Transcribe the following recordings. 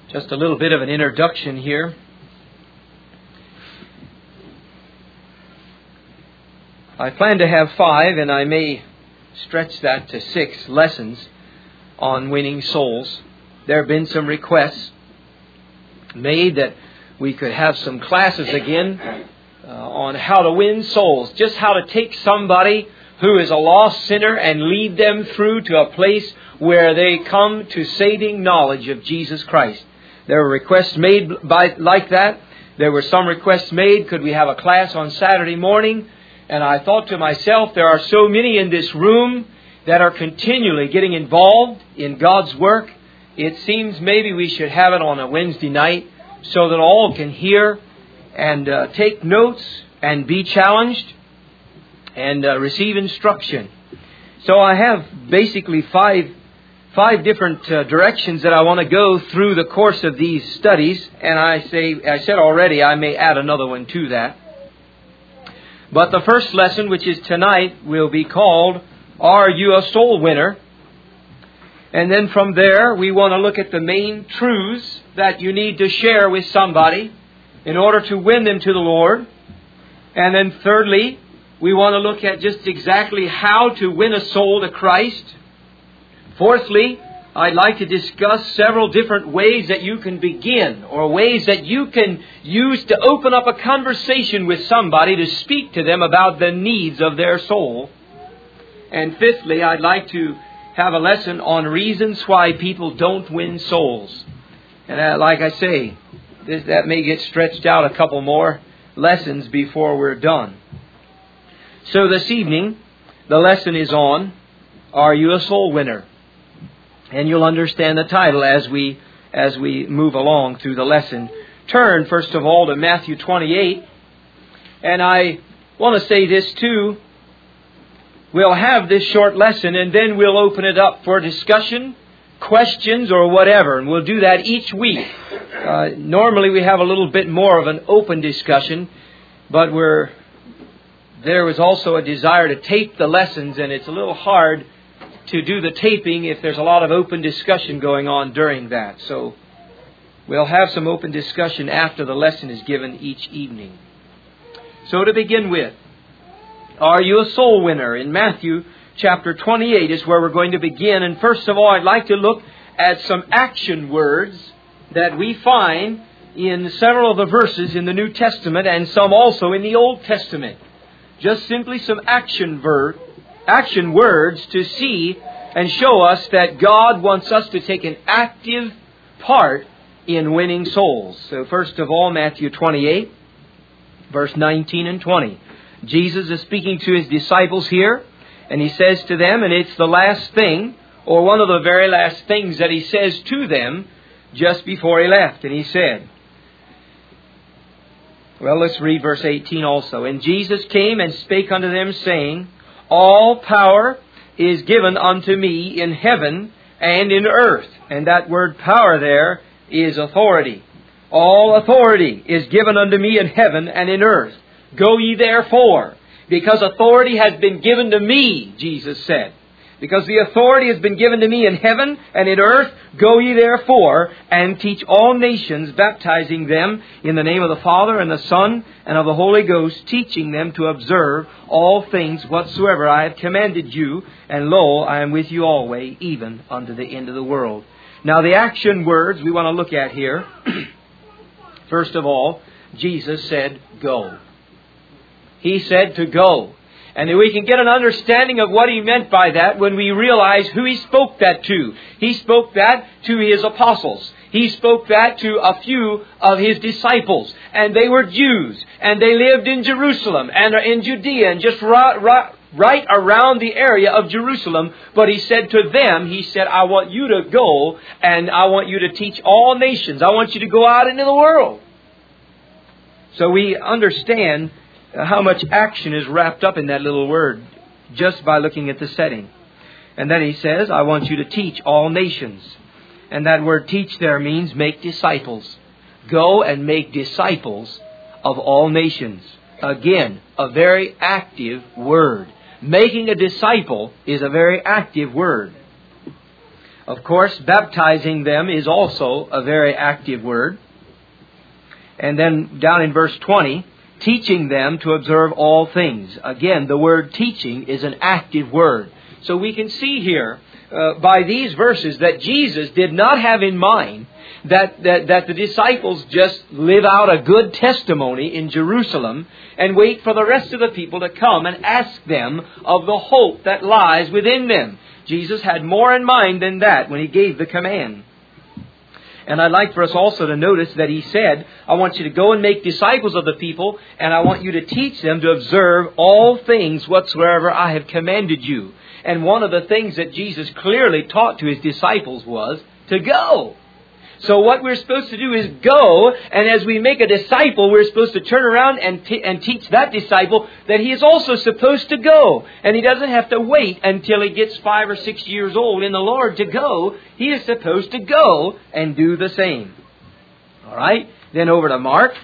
Just a little bit of an introduction here. I plan to have 5, and I may stretch that to 6 lessons on winning souls. There have been some requests made that we could have some classes again on how to win souls. Just how to take somebody who is a lost sinner and lead them through to a place where they come to saving knowledge of Jesus Christ. There were requests made like that. There were some requests made, could we have a class on Saturday morning? And I thought to myself, there are so many in this room that are continually getting involved in God's work. It seems maybe we should have it on a Wednesday night so that all can hear and take notes and be challenged and receive instruction. So I have basically five different directions that I want to go through the course of these studies. And I said already, I may add another one to that. But the first lesson, which is tonight, will be called, Are You a Soul Winner? And then from there, we want to look at the main truths that you need to share with somebody in order to win them to the Lord. And then thirdly, we want to look at just exactly how to win a soul to Christ. Fourthly, I'd like to discuss several different ways that you can begin, or ways that you can use to open up a conversation with somebody to speak to them about the needs of their soul. And fifthly, I'd like to have a lesson on reasons why people don't win souls. And like I say, that may get stretched out a couple more lessons before we're done. So this evening, the lesson is on, Are You a Soul Winner? And you'll understand the title as we move along through the lesson. Turn, first of all, to Matthew 28. And I want to say this too. We'll have this short lesson and then we'll open it up for discussion, questions, or whatever. And we'll do that each week. Normally we have a little bit more of an open discussion, but there was also a desire to tape the lessons, and it's a little hard to do the taping if there's a lot of open discussion going on during that. So we'll have some open discussion after the lesson is given each evening. So to begin with, Are you a soul winner? In Matthew chapter 28 is where we're going to begin. And first of all, I'd like to look at some action words that we find in several of the verses in the New Testament and some also in the Old Testament. Just simply some action words to see and show us that God wants us to take an active part in winning souls. So first of all, Matthew 28, verse 19 and 20. Jesus is speaking to His disciples here, and He says to them, and it's the last thing, or one of the very last things that He says to them just before He left. And He said, well, let's read verse 18 also. And Jesus came and spake unto them, saying, All power is given unto me in heaven and in earth. And that word power there is authority. All authority is given unto me in heaven and in earth. Go ye therefore, because authority has been given to me, Jesus said. Because the authority has been given to me in heaven and in earth, go ye therefore and teach all nations, baptizing them in the name of the Father and the Son and of the Holy Ghost, teaching them to observe all things whatsoever I have commanded you. And lo, I am with you always, even unto the end of the world. Now the action words we want to look at here. First of all, Jesus said, go. He said to go. And we can get an understanding of what He meant by that when we realize who He spoke that to. He spoke that to His apostles. He spoke that to a few of His disciples. And they were Jews. And they lived in Jerusalem and in Judea and just right around the area of Jerusalem. But He said to them, He said, I want you to go and I want you to teach all nations. I want you to go out into the world. So we understand how much action is wrapped up in that little word just by looking at the setting. And then He says, I want you to teach all nations. And that word teach there means make disciples. Go and make disciples of all nations. Again, a very active word. Making a disciple is a very active word. Of course, baptizing them is also a very active word. And then down in verse 20, teaching them to observe all things. Again, the word teaching is an active word. So we can see here by these verses that Jesus did not have in mind that the disciples just live out a good testimony in Jerusalem and wait for the rest of the people to come and ask them of the hope that lies within them. Jesus had more in mind than that when He gave the command. And I'd like for us also to notice that He said, I want you to go and make disciples of the people, and I want you to teach them to observe all things whatsoever I have commanded you. And one of the things that Jesus clearly taught to His disciples was to go. So what we're supposed to do is go, and as we make a disciple, we're supposed to turn around and teach that disciple that he is also supposed to go. And he doesn't have to wait until he gets 5 or 6 years old in the Lord to go. He is supposed to go and do the same. All right? Then over to Mark.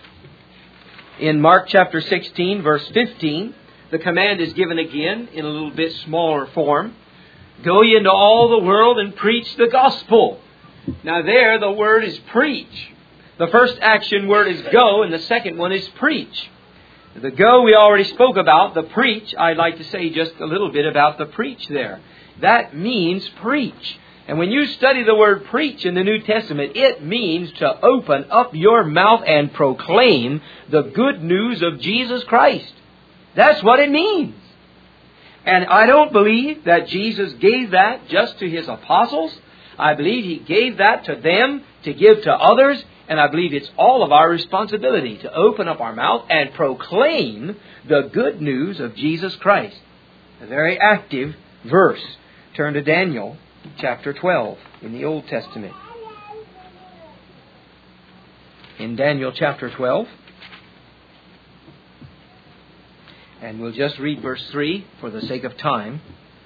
In Mark chapter 16, verse 15, the command is given again in a little bit smaller form. Go ye into all the world and preach the gospel. Now there, the word is preach. The first action word is go, and the second one is preach. The go we already spoke about. The preach, I'd like to say just a little bit about the preach there. That means preach. And when you study the word preach in the New Testament, it means to open up your mouth and proclaim the good news of Jesus Christ. That's what it means. And I don't believe that Jesus gave that just to His apostles. I believe He gave that to them to give to others, and I believe it's all of our responsibility to open up our mouth and proclaim the good news of Jesus Christ. A very active verse. Turn to Daniel chapter 12 in the Old Testament. In Daniel chapter 12, and we'll just read verse 3 for the sake of time.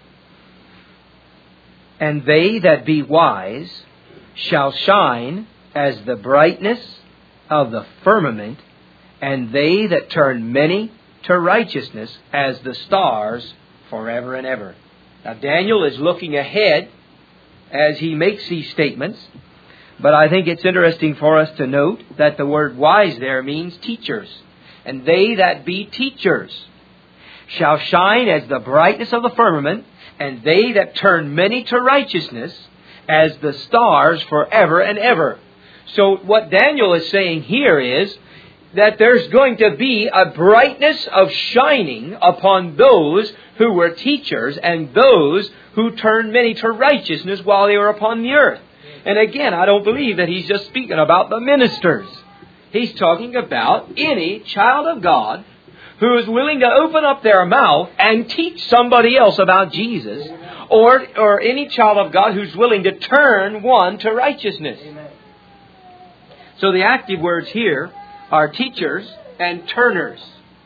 And they that be wise shall shine as the brightness of the firmament, and they that turn many to righteousness as the stars forever and ever. Now Daniel is looking ahead as he makes these statements, but I think it's interesting for us to note that the word wise there means teachers. And they that be teachers shall shine as the brightness of the firmament, and they that turn many to righteousness as the stars forever and ever. So what Daniel is saying here is that there's going to be a brightness of shining upon those who were teachers and those who turned many to righteousness while they were upon the earth. And again, I don't believe that he's just speaking about the ministers. He's talking about any child of God who is willing to open up their mouth and teach somebody else about Jesus, or any child of God who's willing to turn one to righteousness. Amen. So the active words here are teachers and turners.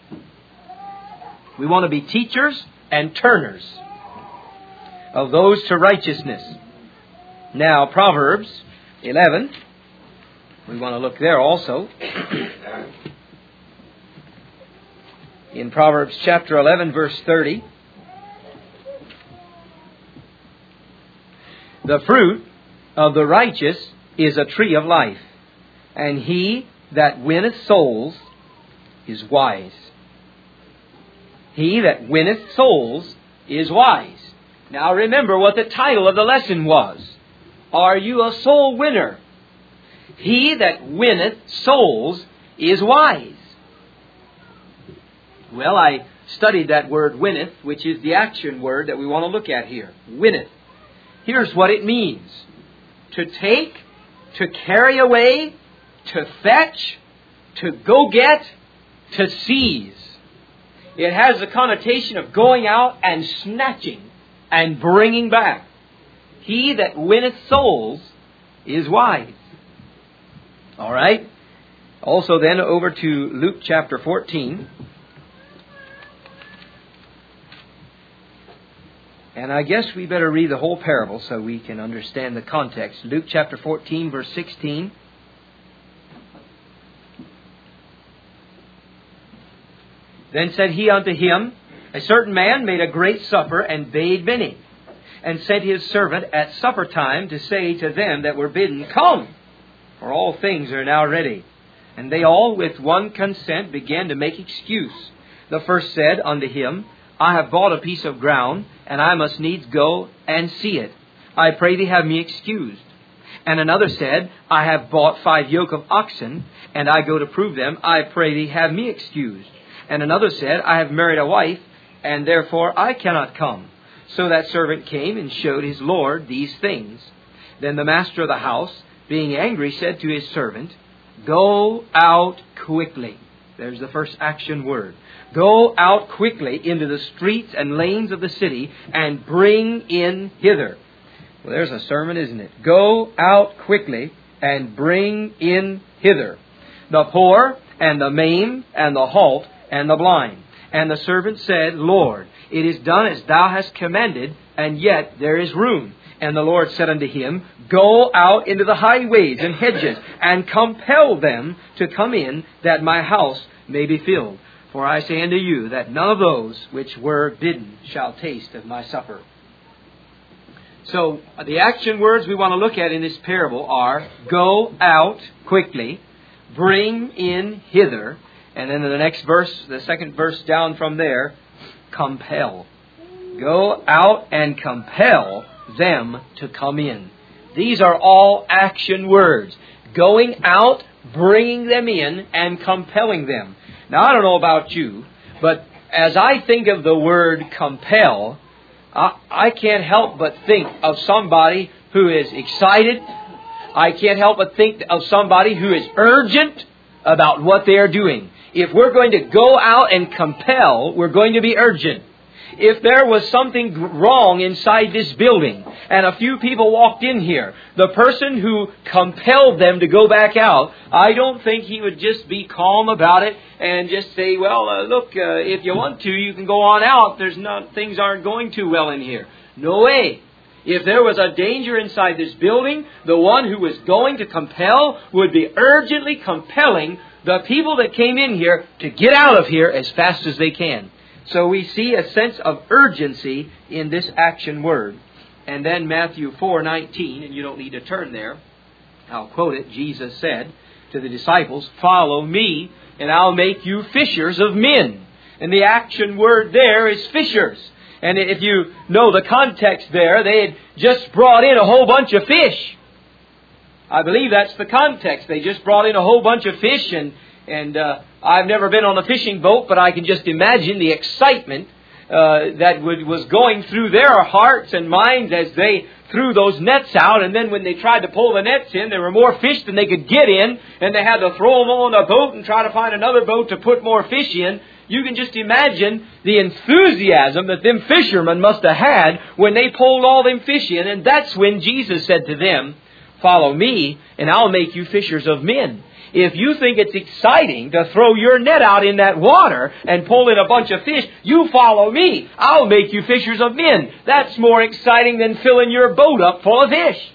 We want to be teachers and turners of those to righteousness. Now, Proverbs 11, we want to look there also. In Proverbs chapter 11, verse 30, the fruit of the righteous is a tree of life, and he that winneth souls is wise. He that winneth souls is wise. Now remember what the title of the lesson was. Are you a soul winner? He that winneth souls is wise. Well, I studied that word winneth, which is the action word that we want to look at here. Winneth. Here's what it means. To take, to carry away, to fetch, to go get, to seize. It has the connotation of going out and snatching and bringing back. He that winneth souls is wise. All right. Also then over to Luke chapter 14. And I guess we better read the whole parable so we can understand the context. Luke chapter 14, verse 16. Then said he unto him, a certain man made a great supper and bade many. and sent his servant at supper time to say to them that were bidden, Come, for all things are now ready. And they all with one consent began to make excuse. The first said unto him, I have bought a piece of ground, and I must needs go and see it. I pray thee have me excused. And another said, I have bought 5 yoke of oxen, and I go to prove them. I pray thee have me excused. And another said, I have married a wife, and therefore I cannot come. So that servant came and showed his lord these things. Then the master of the house, being angry, said to his servant, Go out quickly. There's the first action word. Go out quickly into the streets and lanes of the city, and bring in hither. Well, there's a sermon, isn't it? Go out quickly and bring in hither the poor and the maimed and the halt and the blind. And the servant said, Lord, it is done as thou hast commanded, and yet there is room. And the Lord said unto him, Go out into the highways and hedges, and compel them to come in, that my house may be filled. For I say unto you, that none of those which were bidden shall taste of my supper. So, the action words we want to look at in this parable are, Go out quickly, bring in hither, and then in the next verse, the second verse down from there, compel. Go out and compel them to come in. These are all action words. Going out, bringing them in, and compelling them. Now, I don't know about you, but as I think of the word compel, I can't help but think of somebody who is excited. I can't help but think of somebody who is urgent about what they are doing. If we're going to go out and compel, we're going to be urgent. If there was something wrong inside this building and a few people walked in here, the person who compelled them to go back out, I don't think he would just be calm about it and just say, well, look, if you want to, you can go on out. Things aren't going too well in here. No way. If there was a danger inside this building, the one who was going to compel would be urgently compelling the people that came in here to get out of here as fast as they can. So we see a sense of urgency in this action word. And then Matthew 4:19, and you don't need to turn there, I'll quote it. Jesus said to the disciples, Follow me, and I'll make you fishers of men. And the action word there is fishers. And if you know the context there, they had just brought in a whole bunch of fish. I believe that's the context. They just brought in a whole bunch of fish, and I've never been on a fishing boat, but I can just imagine the excitement that was going through their hearts and minds as they threw those nets out. And then when they tried to pull the nets in, there were more fish than they could get in, and they had to throw them on a boat and try to find another boat to put more fish in. You can just imagine the enthusiasm that them fishermen must have had when they pulled all them fish in. And that's when Jesus said to them, Follow me, and I'll make you fishers of men. If you think it's exciting to throw your net out in that water and pull in a bunch of fish, you follow me. I'll make you fishers of men. That's more exciting than filling your boat up full of fish.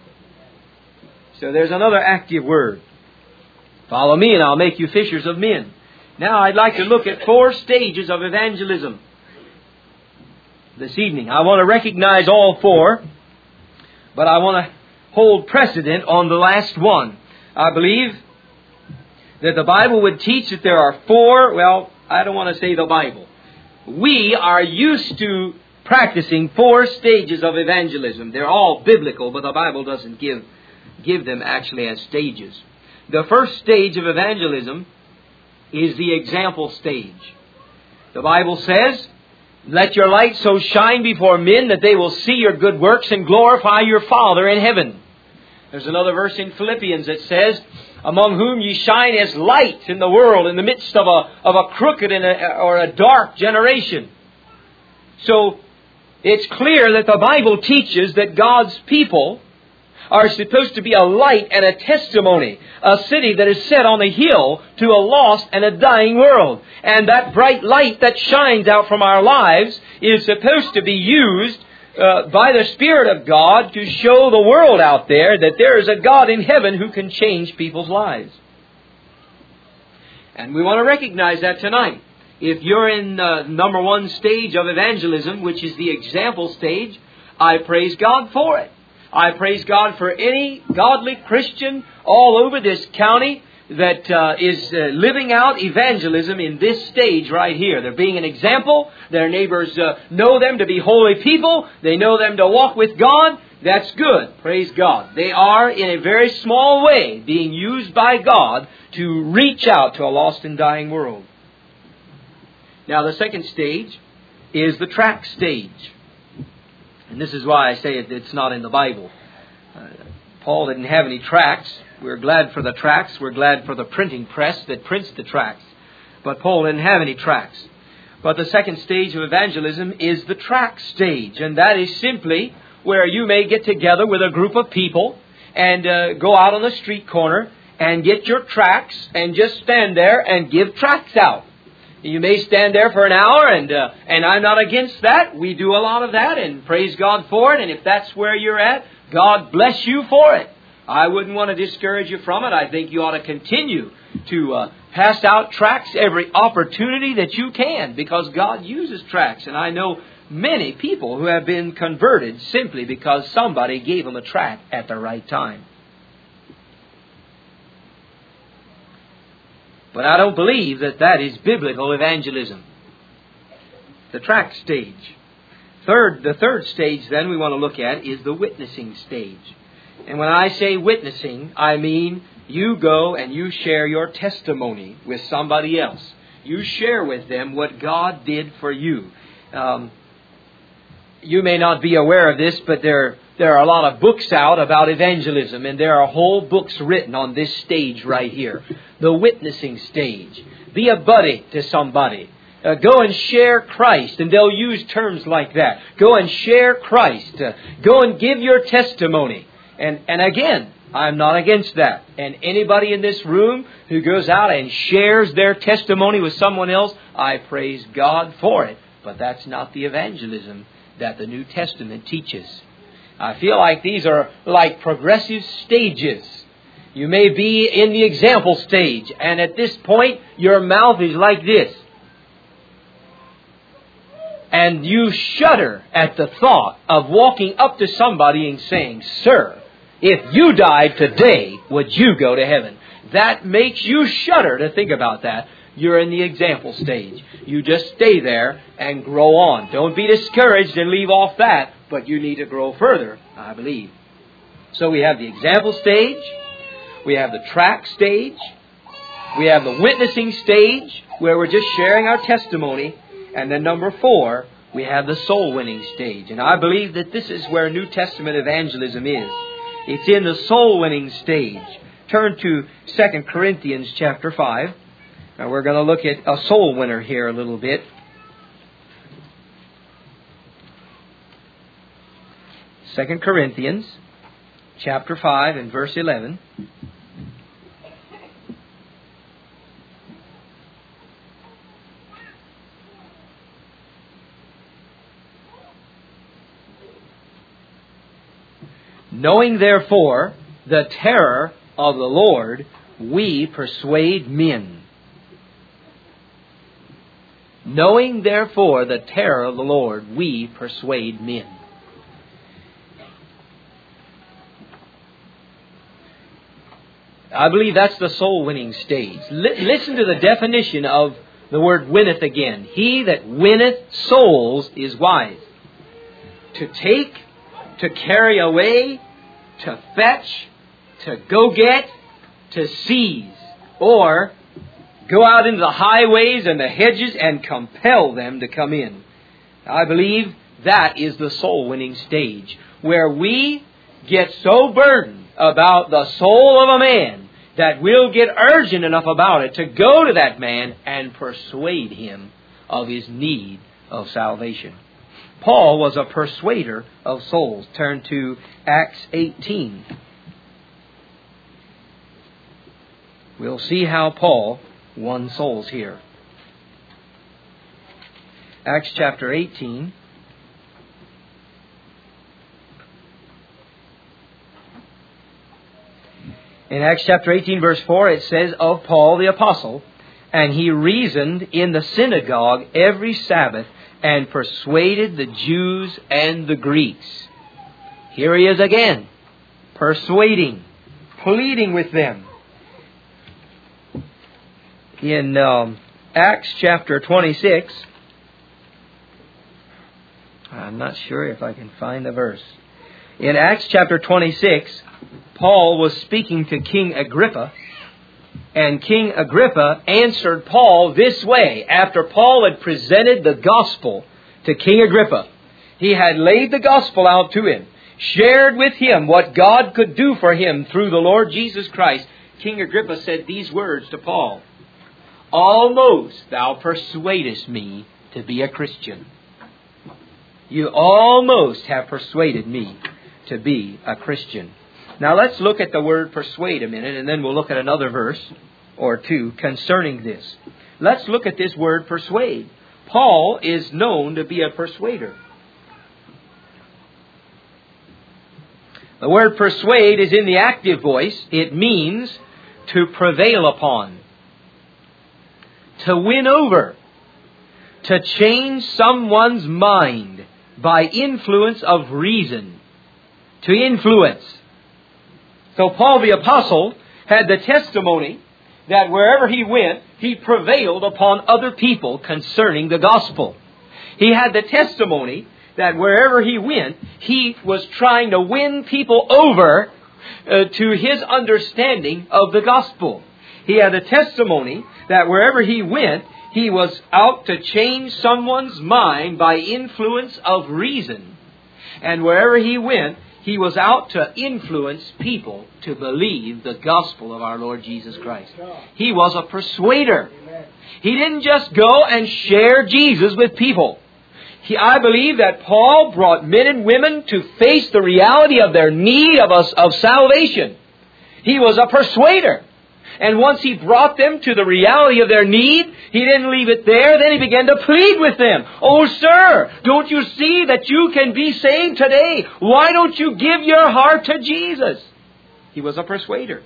So there's another active word. Follow me, and I'll make you fishers of men. Now I'd like to look at 4 stages of evangelism this evening. I want to recognize all 4, but I want to hold precedent on the last one. I believe that the Bible would teach that there are 4, well, I don't want to say the Bible. We are used to practicing 4 stages of evangelism. They're all biblical, but the Bible doesn't give them actually as stages. The first stage of evangelism is the example stage. The Bible says, Let your light so shine before men that they will see your good works and glorify your Father in heaven. There's another verse in Philippians that says, Among whom ye shine as light in the world, in the midst of a crooked or a dark generation. So, it's clear that the Bible teaches that God's people are supposed to be a light and a testimony. A city that is set on a hill to a lost and a dying world. And that bright light that shines out from our lives is supposed to be used by the Spirit of God to show the world out there that there is a God in heaven who can change people's lives. And we want to recognize that tonight. If you're in number 1 stage of evangelism, which is the example stage, I praise God for it. I praise God for any godly Christian all over this county that is living out evangelism in this stage right here. They're being an example. Their neighbors know them to be holy people. They know them to walk with God. That's good. Praise God. They are, in a very small way, being used by God to reach out to a lost and dying world. Now, the second stage is the tract stage. And this is why I say it's not in the Bible. Paul didn't have any tracts. We're glad for the tracts. We're glad for the printing press that prints the tracts. But Paul didn't have any tracts. But the second stage of evangelism is the tract stage. And that is simply where you may get together with a group of people and go out on the street corner and get your tracts and just stand there and give tracts out. You may stand there for an hour, and I'm not against that. We do a lot of that, and praise God for it. And if that's where you're at, God bless you for it. I wouldn't want to discourage you from it. I think you ought to continue to pass out tracts every opportunity that you can, because God uses tracts. And I know many people who have been converted simply because somebody gave them a tract at the right time. But I don't believe that is biblical evangelism. The tract stage. The third stage then we want to look at is the witnessing stage. And when I say witnessing, I mean you go and you share your testimony with somebody else. You share with them what God did for you. You may not be aware of this, but there are a lot of books out about evangelism, and there are whole books written on this stage right here. The witnessing stage. Be a buddy to somebody. Go and share Christ, and they'll use terms like that. Go and share Christ. Go and give your testimony. And again, I'm not against that. And anybody in this room who goes out and shares their testimony with someone else, I praise God for it. But that's not the evangelism that the New Testament teaches. I feel like these are like progressive stages. You may be in the example stage, and at this point, your mouth is like this. And you shudder at the thought of walking up to somebody and saying, "Sir, if you died today, would you go to heaven?" That makes you shudder to think about that. You're in the example stage. You just stay there and grow on. Don't be discouraged and leave off that, but you need to grow further, I believe. So we have the example stage. We have the tract stage. We have the witnessing stage, where we're just sharing our testimony. And then number 4, we have the soul winning stage. And I believe that this is where New Testament evangelism is. It's in the soul winning stage. Turn to 2 Corinthians chapter 5. Now we're going to look at a soul winner here a little bit. 2 Corinthians chapter 5 and verse 11. Knowing therefore the terror of the Lord, we persuade men. Knowing therefore the terror of the Lord, we persuade men. I believe that's the soul winning stage. Listen to the definition of the word winneth again. He that winneth souls is wise. To take, to carry away, to fetch, to go get, to seize, or go out into the highways and the hedges and compel them to come in. I believe that is the soul-winning stage, where we get so burdened about the soul of a man that we'll get urgent enough about it to go to that man and persuade him of his need of salvation. Paul was a persuader of souls. Turn to Acts 18. We'll see how Paul won souls here. Acts chapter 18. In Acts chapter 18 verse 4 it says of Paul the apostle, "And he reasoned in the synagogue every Sabbath, and persuaded the Jews and the Greeks. Here he is again, persuading, pleading with them. In Acts chapter 26, I'm not sure if I can find the verse. In Acts chapter 26, Paul was speaking to King Agrippa, and King Agrippa answered Paul this way. After Paul had presented the gospel to King Agrippa, he had laid the gospel out to him, shared with him what God could do for him through the Lord Jesus Christ. King Agrippa said these words to Paul, "Almost thou persuadest me to be a Christian." You almost have persuaded me to be a Christian. Now let's look at the word persuade a minute, and then we'll look at another verse or two concerning this. Let's look at this word persuade. Paul is known to be a persuader. The word persuade is in the active voice. It means to prevail upon, to win over, to change someone's mind by influence of reason. To influence. So Paul the Apostle had the testimony that wherever he went, he prevailed upon other people concerning the gospel. He had the testimony that wherever he went, he was trying to win people over to his understanding of the gospel. He had a testimony that wherever he went, he was out to change someone's mind by influence of reason. And wherever he went, he was out to influence people to believe the gospel of our Lord Jesus Christ. He was a persuader. He didn't just go and share Jesus with people. I believe that Paul brought men and women to face the reality of their need of salvation. He was a persuader. And once he brought them to the reality of their need, he didn't leave it there. Then he began to plead with them. "Oh, sir, don't you see that you can be saved today? Why don't you give your heart to Jesus?" He was a persuader.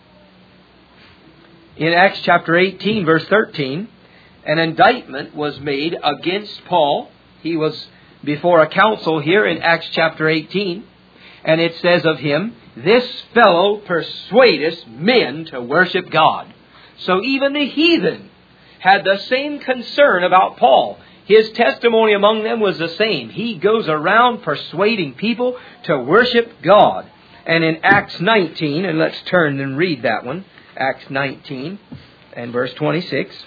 In Acts chapter 18, verse 13, an indictment was made against Paul. He was before a council here in Acts chapter 18. And it says of him, "This fellow persuadeth men to worship God." So even the heathen had the same concern about Paul. His testimony among them was the same. He goes around persuading people to worship God. And in Acts 19, and let's turn and read that one, Acts 19 and verse 26.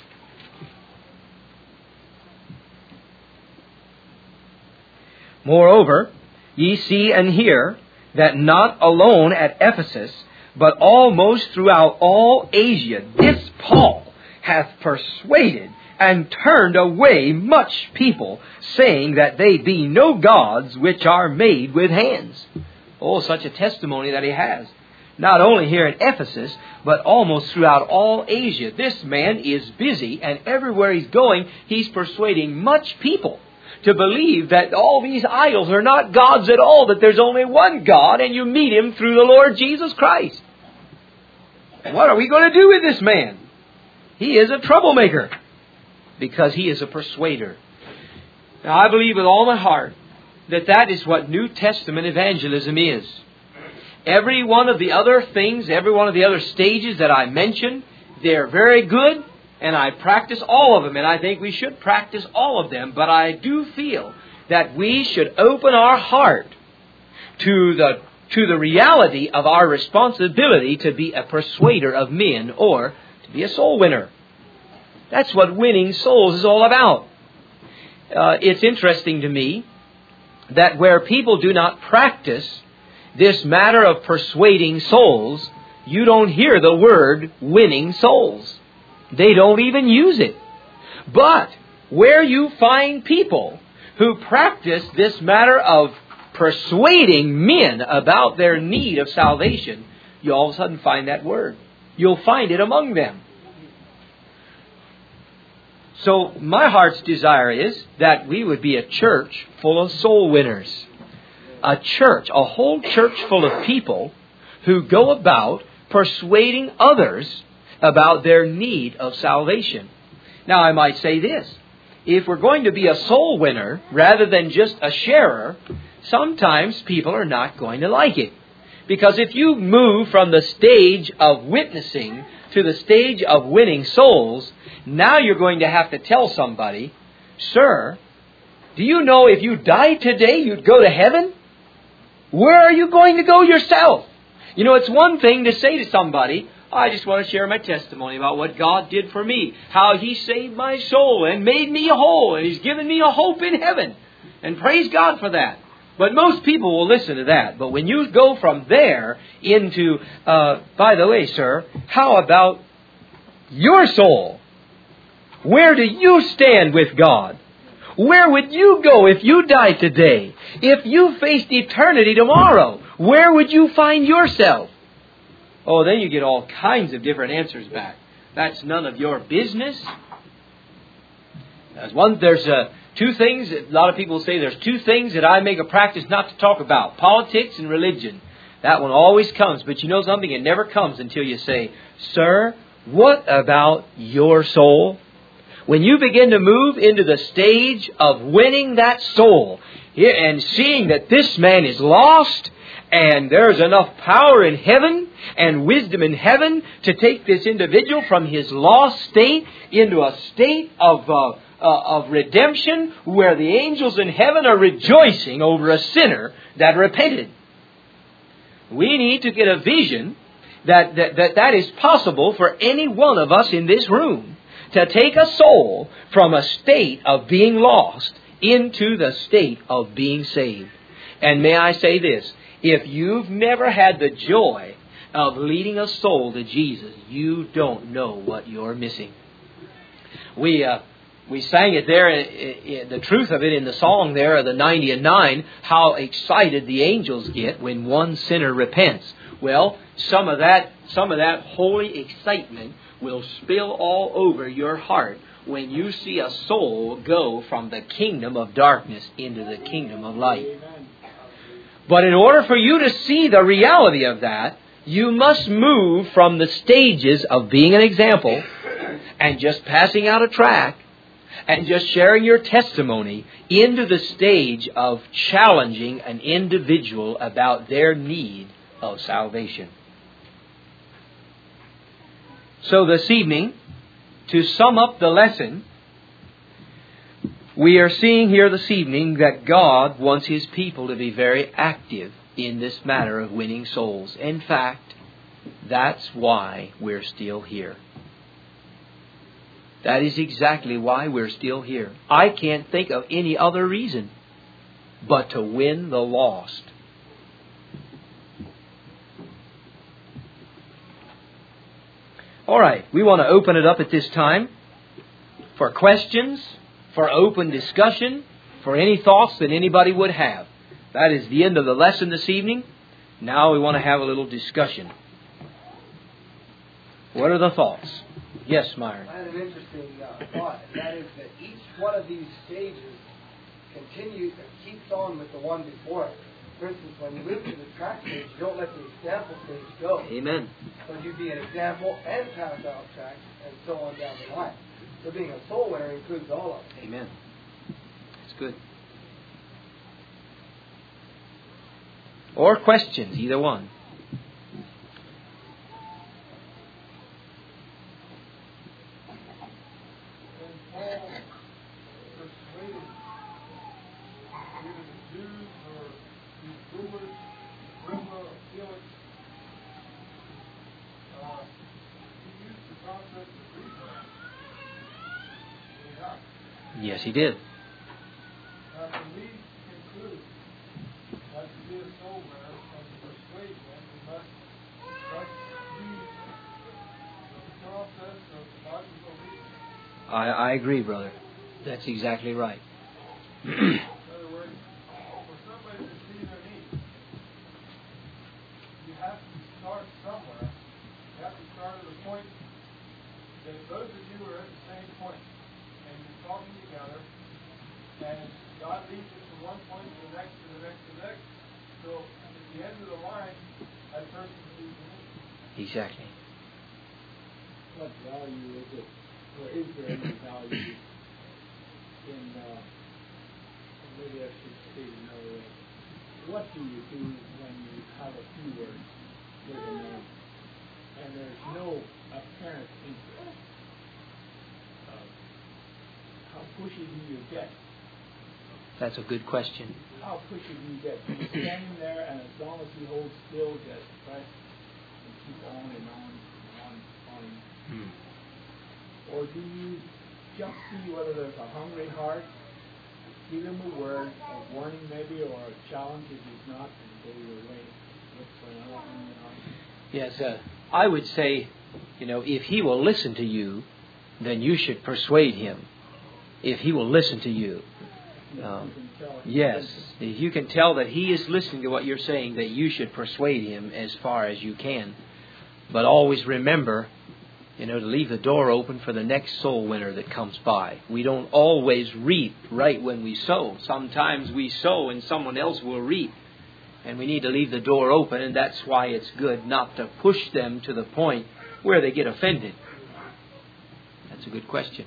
"Moreover, ye see and hear that not alone at Ephesus, but almost throughout all Asia, this Paul hath persuaded and turned away much people, saying that they be no gods which are made with hands." Oh, such a testimony that he has. Not only here at Ephesus, but almost throughout all Asia. This man is busy, and everywhere he's going, he's persuading much people to believe that all these idols are not gods at all, that there's only one God, and you meet Him through the Lord Jesus Christ. And what are we going to do with this man? He is a troublemaker, because he is a persuader. Now, I believe with all my heart that that is what New Testament evangelism is. Every one of the other things, every one of the other stages that I mentioned, they're very good. And I practice all of them, and I think we should practice all of them. But I do feel that we should open our heart to the reality of our responsibility to be a persuader of men, or to be a soul winner. That's what winning souls is all about. It's interesting to me that where people do not practice this matter of persuading souls, you don't hear the word winning souls. They don't even use it. But where you find people who practice this matter of persuading men about their need of salvation, you all of a sudden find that word. You'll find it among them. So my heart's desire is that we would be a church full of soul winners. A church, a whole church full of people who go about persuading others about their need of salvation. Now, I might say this. if we're going to be a soul winner rather than just a sharer, sometimes people are not going to like it. Because if you move from the stage of witnessing to the stage of winning souls, now you're going to have to tell somebody, "Sir, do you know if you died today, you'd go to heaven? Where are you going to go yourself?" You know, it's one thing to say to somebody, "I just want to share my testimony about what God did for me, how He saved my soul and made me whole, and He's given me a hope in heaven." And praise God for that. But most people will listen to that. But when you go from there into, by the way, sir, how about your soul? Where do you stand with God? Where would you go if you died today? If you faced eternity tomorrow, where would you find yourself? Oh, then you get all kinds of different answers back. That's none of your business. There's two things, a lot of people say there's two things that I make a practice not to talk about: politics and religion. That one always comes, but you know something? It never comes until you say, "Sir, what about your soul?" When you begin to move into the stage of winning that soul and seeing that this man is lost and there's enough power in heaven and wisdom in heaven to take this individual from his lost state into a state of redemption where the angels in heaven are rejoicing over a sinner that repented. We need to get a vision that is possible for any one of us in this room, to take a soul from a state of being lost into the state of being saved. And may I say this, if you've never had the joy of leading a soul to Jesus, you don't know what you're missing. We sang it there, the truth of it in the song there of the 90 and 9, how excited the angels get when one sinner repents. Well, some of that holy excitement will spill all over your heart when you see a soul go from the kingdom of darkness into the kingdom of light. But in order for you to see the reality of that, you must move from the stages of being an example and just passing out a tract and just sharing your testimony into the stage of challenging an individual about their need of salvation. So this evening, to sum up the lesson, we are seeing here this evening that God wants His people to be very active in this matter of winning souls. In fact, that's why we're still here. That is exactly why we're still here. I can't think of any other reason but to win the lost. All right, we want to open it up at this time for questions, for open discussion, for any thoughts that anybody would have. That is the end of the lesson this evening. Now we want to have a little discussion. What are the thoughts? Yes, Myron. I had an interesting thought, and that is that each one of these stages keeps on with the one before it. For instance, when you move to the track stage, you don't let the example stage go. Amen. So you be an example and pass out tracks and so on down the line. So being a soul winner includes all of it. Amen. That's good. Or questions, either one. Yes, He did. Can we conclude that to be a soul winner and to persuade them, we must use the process of logical reasoning? I agree, brother. That's exactly right. In other words, for somebody to see their needs, you have to start somewhere. You have to start at a point that both of you are at the same point. And you're talking together, and God leads you from one point to the next, to the next, to the next. So at the end of the line, that person sees the need. Exactly. What value is it, or is there any value maybe I should say it another way. What do you do when you have a few words with a man and there's no apparent interest? How pushy do you get? That's a good question. How pushy do you get? Do you stand him there and as long as he holds still, just press and keep on and on and on? Or do you just see whether there's a hungry heart, give him a word of warning maybe, or a challenge if he's not, and go your way, look for another hungry heart? Yes, I would say, if he will listen to you, then you should persuade him. If he will listen to you. Yes, if you can tell that he is listening to what you're saying, that you should persuade him as far as you can. But always remember, to leave the door open for the next soul winner that comes by. We don't always reap right when we sow. Sometimes we sow and someone else will reap. And we need to leave the door open, and that's why it's good not to push them to the point where they get offended. That's a good question.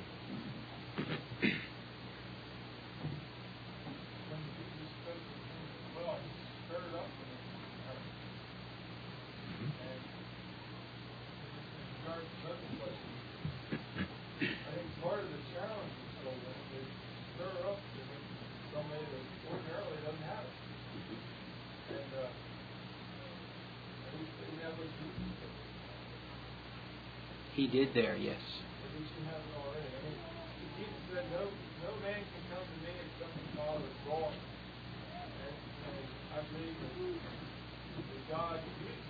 He did there, yes. Jesus said, no man can come to me except the Father draws him. And I believe that God uses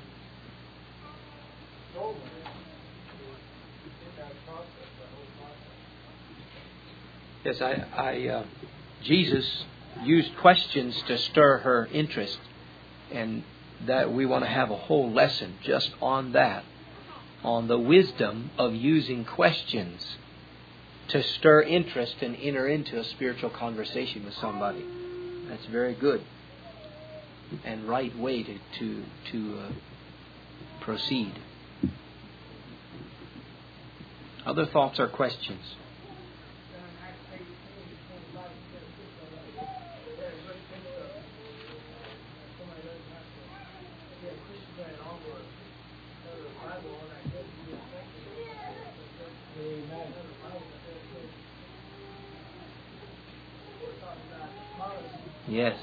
soul winning in that process, that whole process. Yes, Jesus used questions to stir her interest, and that we want to have a whole lesson just on that. On the wisdom of using questions to stir interest and enter into a spiritual conversation with somebody. That's very good and right way to proceed. Other thoughts or questions? Yes.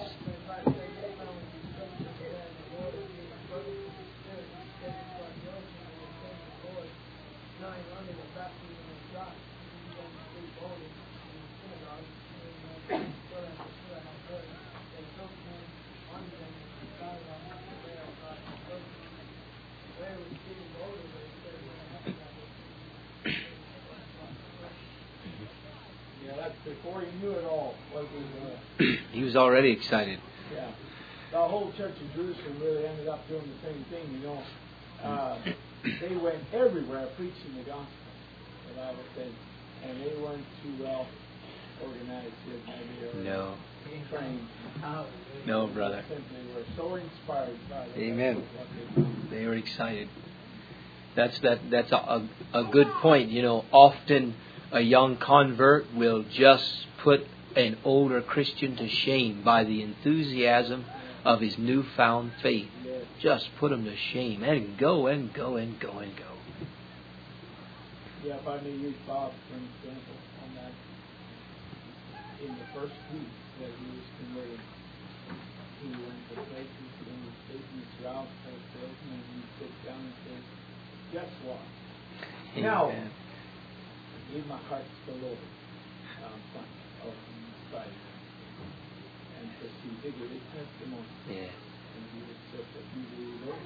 Before he knew it all, he was already excited. Yeah, the whole church of Jerusalem really ended up doing the same thing. They went everywhere preaching the gospel, the Bible says, and they weren't too well organized yet, maybe, or trained. No, brother. They were so inspired by the Amen. What they were excited. That's a good point. Often a young convert will just put an older Christian to shame by the enthusiasm of his newfound faith. Yes. Just put him to shame and go and go and go and go. Yeah, if I may use Bob for an example on that. In the first week that he was converted, he went to places in the statements throughout the salesman, and he sits down and says, guess what? Amen. Now, I gave my heart to the Lord on Friday. And proceeded to give his testimony. Yeah. And he was such a Hebrew Lord.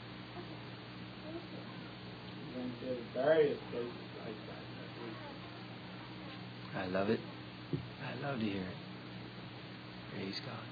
He went to various places like that week. I love it. I love to hear it. Praise God.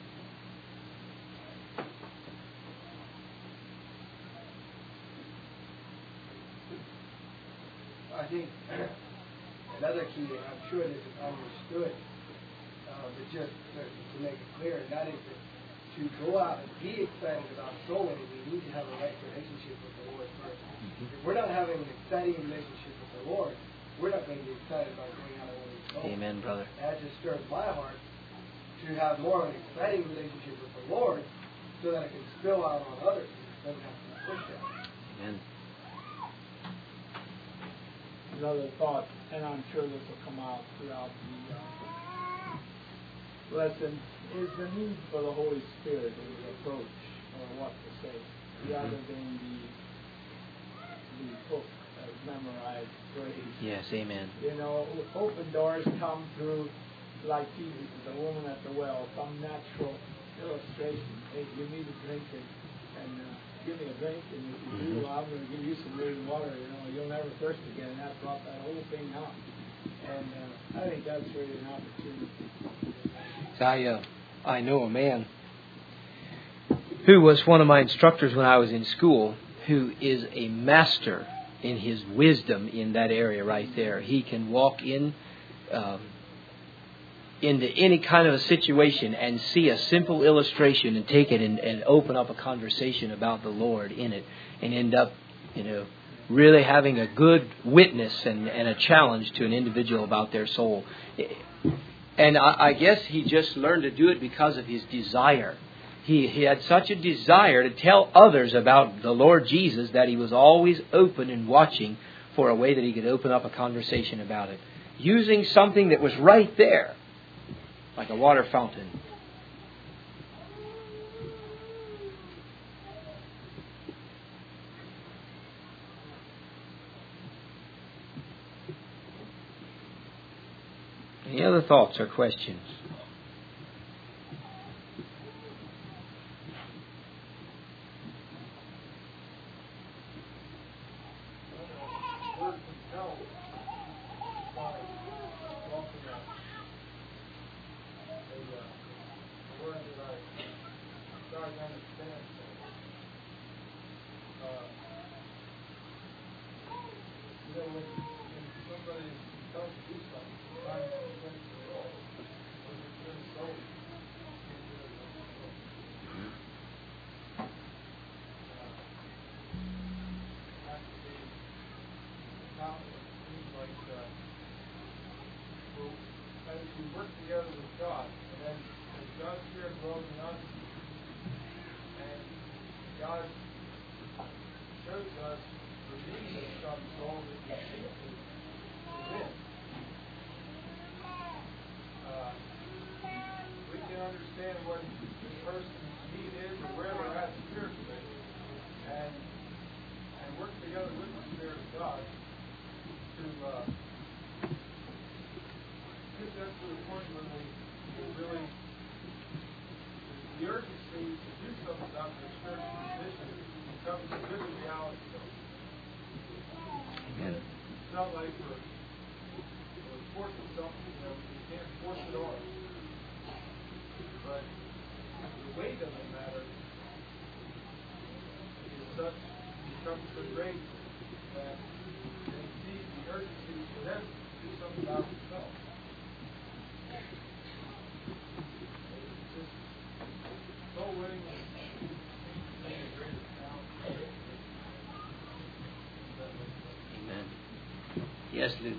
I think another key, and I'm sure this is understood, but just to make it clear, and that is that to go out and be excited about soul winning, we need to have a right relationship with the Lord first. If we're not having an exciting relationship with the Lord, we're not going to be excited about going out and winning souls. Amen, brother. That just stirs my heart to have more of an exciting relationship with the Lord so that it can spill out on others. It doesn't have to be pushed out. Amen. Another thought, and I'm sure this will come out throughout the lesson, is the need for the Holy Spirit in the approach, or what to say, rather than the book of memorized phrase. Yes, amen. You know, open doors come through, like Jesus, the woman at the well, some natural illustration. Hey, give me the drink and give me a drink, and if you do, I'm going to give you some living water. You know, you'll never thirst again. And that brought that whole thing out. And I think that's really an opportunity. I know a man who was one of my instructors when I was in school, who is a master in his wisdom in that area right there. He can walk into any kind of a situation and see a simple illustration and take it and open up a conversation about the Lord in it, and end up, really having a good witness and a challenge to an individual about their soul. And I guess he just learned to do it because of his desire. He had such a desire to tell others about the Lord Jesus that he was always open and watching for a way that he could open up a conversation about it, using something that was right there, like a water fountain. Any other thoughts or questions? We work together with God, and then as God's Spirit grows in us, and God shows us the need of some soul that we seek to win. We can understand what the person's need is or where they're at spiritually, and work together with the Spirit of God to get that to the point when we really, the urgency to do something about their spiritual condition becomes a good reality. Amen. It's not like we're forcing something, we can't force it on. But the way doesn't matter. It's such, becomes so great that they see the urgency for them to do something about themselves. Soul winning is the greatest challenge. Amen. Yes, Luke.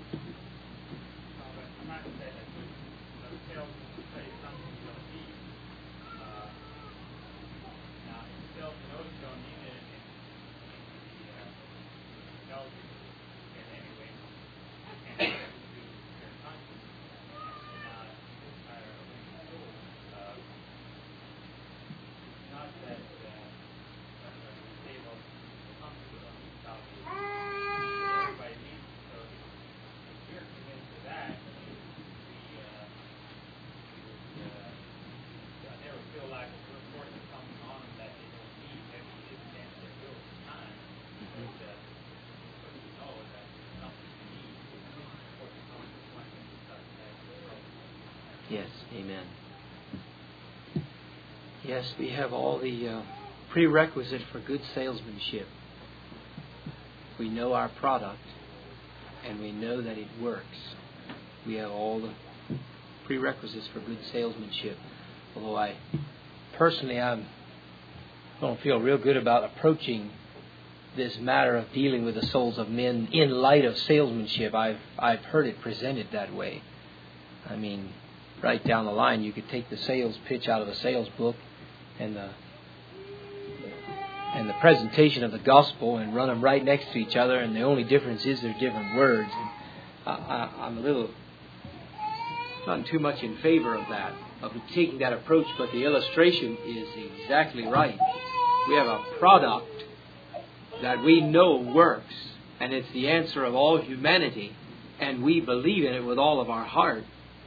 Yes, amen. Yes, we have all the prerequisite for good salesmanship. We know our product, and we know that it works. We have all the prerequisites for good salesmanship. Although I don't feel real good about approaching this matter of dealing with the souls of men in light of salesmanship. I've heard it presented that way. I mean, right down the line, you could take the sales pitch out of a sales book and the presentation of the gospel and run them right next to each other, and the only difference is they're different words. And I'm a little not too much in favor of that, of taking that approach, but the illustration is exactly right. We have a product that we know works, and it's the answer of all humanity, and we believe in it with all of our heart.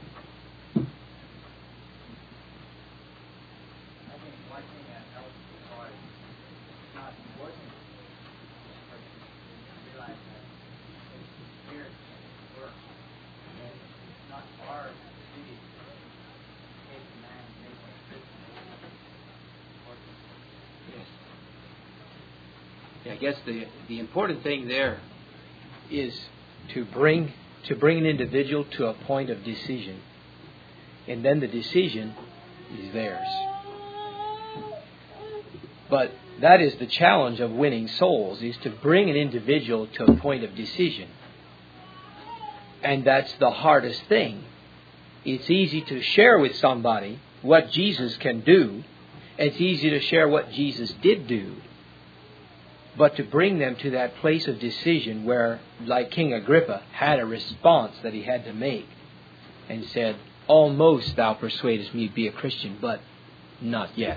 I guess the important thing there is to bring an individual to a point of decision, and then the decision is theirs. But that is the challenge of winning souls, is to bring an individual to a point of decision, and that's the hardest thing. It's easy to share with somebody what Jesus can do. It's easy to share what Jesus did do. But to bring them to that place of decision where, like King Agrippa, had a response that he had to make and said, almost thou persuadest me to be a Christian, but not yet.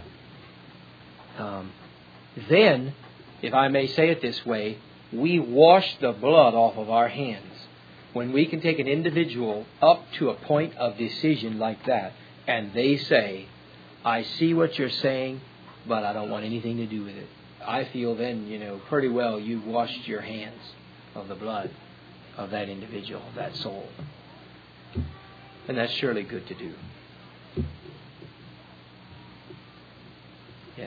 Then, if I may say it this way, we wash the blood off of our hands. When we can take an individual up to a point of decision like that, and they say, I see what you're saying, but I don't want anything to do with it. I feel then, pretty well you've washed your hands of the blood of that individual, that soul. And that's surely good to do. Yes.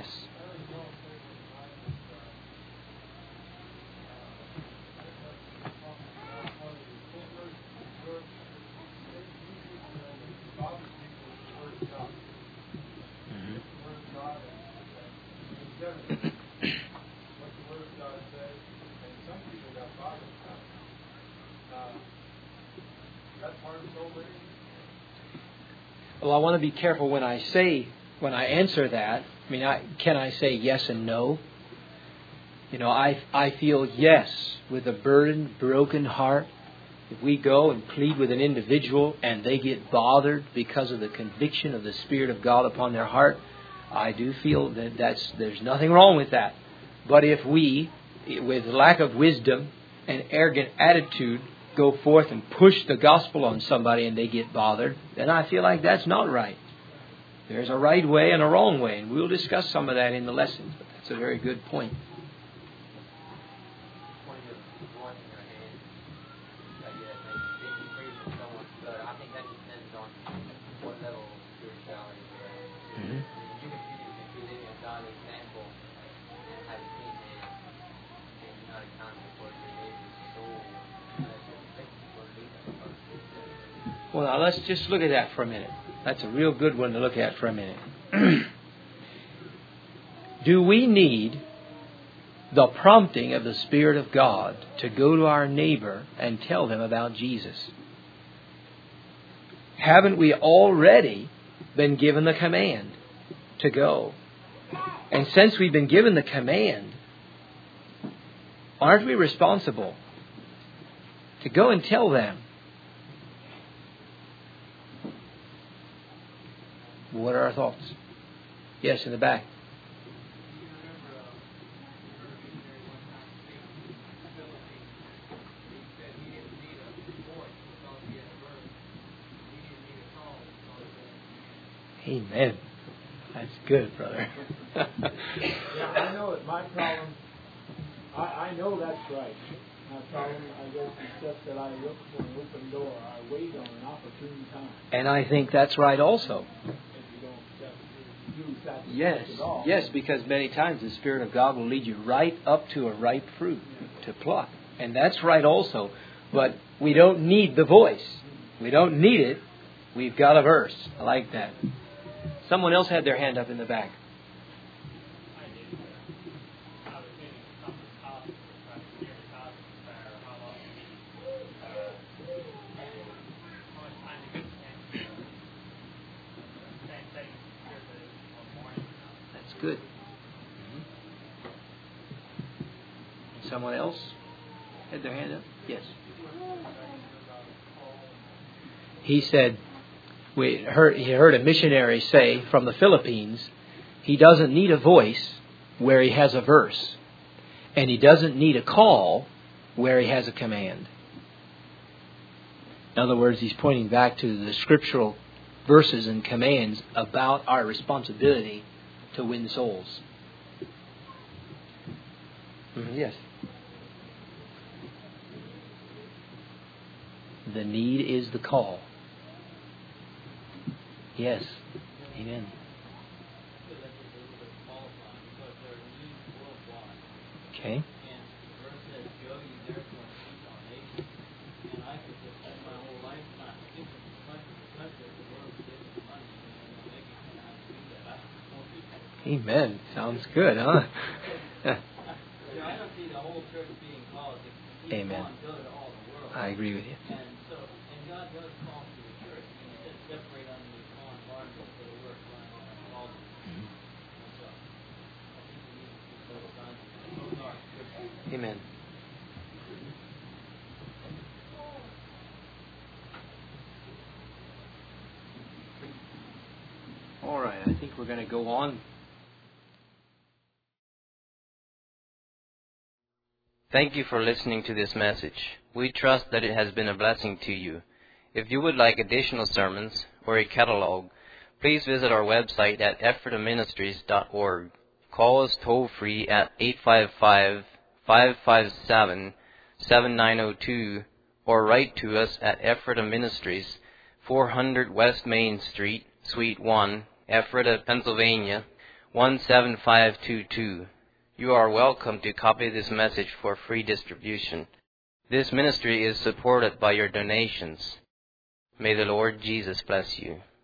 Well, I want to be careful when I answer that. I mean, can I say yes and no? I feel yes with a burdened, broken heart. If we go and plead with an individual and they get bothered because of the conviction of the Spirit of God upon their heart, I do feel that there's nothing wrong with that. But if we, with lack of wisdom and arrogant attitude, go forth and push the gospel on somebody and they get bothered, then I feel like that's not right. There's a right way and a wrong way, and we'll discuss some of that in the lessons. But that's a very good point. Well, now let's just look at that for a minute. That's a real good one to look at for a minute. Do we need the prompting of the Spirit of God to go to our neighbor and tell them about Jesus? Haven't we already been given the command to go? And since we've been given the command, aren't we responsible to go and tell them? What are our thoughts? Yes, in the back. Amen. That's good, brother. Yeah, I know it's my problem. I know that's right. My problem, I guess, is just that I look for an open door. I wait on an opportune time. And I think that's right also. Yes, because many times the Spirit of God will lead you right up to a ripe fruit to pluck. And that's right also. But we don't need the voice. We don't need it. We've got a verse. I like that. Someone else had their hand up in the back. good. Someone else had their hand up? Yes. He said, he heard a missionary say from the Philippines, he doesn't need a voice where he has a verse. And he doesn't need a call where he has a command. In other words, he's pointing back to the scriptural verses and commands about our responsibility to win souls. Yes. The need is the call. Yes. Amen. Okay. Amen. Sounds good, huh? Amen. I agree with you. And God does call to the church. And He said, separate unto me small and large for the work when I call them. So, I think we need to keep those on. Amen. All right, I think we're going to go on. Thank you for listening to this message. We trust that it has been a blessing to you. If you would like additional sermons or a catalog, please visit our website at ephrataministries.org. Call us toll-free at 855-557-7902 or write to us at Ephrata Ministries, 400 West Main Street, Suite 1, Ephrata, Pennsylvania, 17522. You are welcome to copy this message for free distribution. This ministry is supported by your donations. May the Lord Jesus bless you.